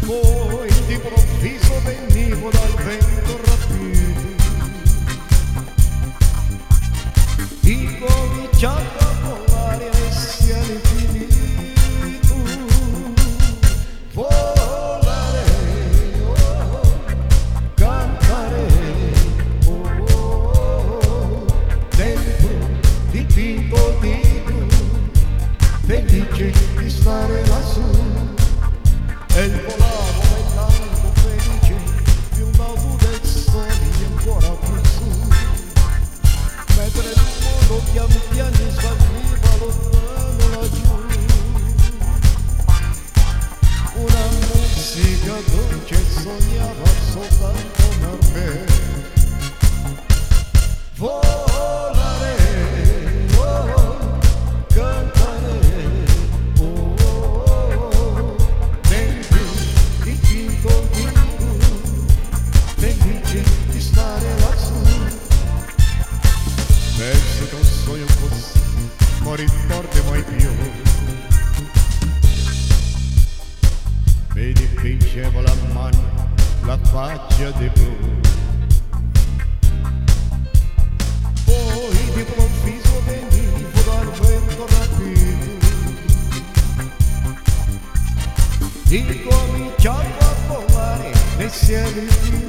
Poi d'improvviso venivo dal vento rapito, incominciato a volare nei cieli finito, volare, oh, cantare, oh, dentro dipinto di blu, felice di stare lassù. E volavo bailando felice di un lago del sole ancora più su, mentre il mondo pian piano saliva lontano laggiù. Una musica dolce sognava soltanto per me. Volare, oh, cantare, felice di stare lassù. Penso che un sogno così non ritorni mai più. Vedi fingevo la mano, la faccia di blu. Poi d'improvviso venivo dal vento rapito, incominciavo a volare nei cieli.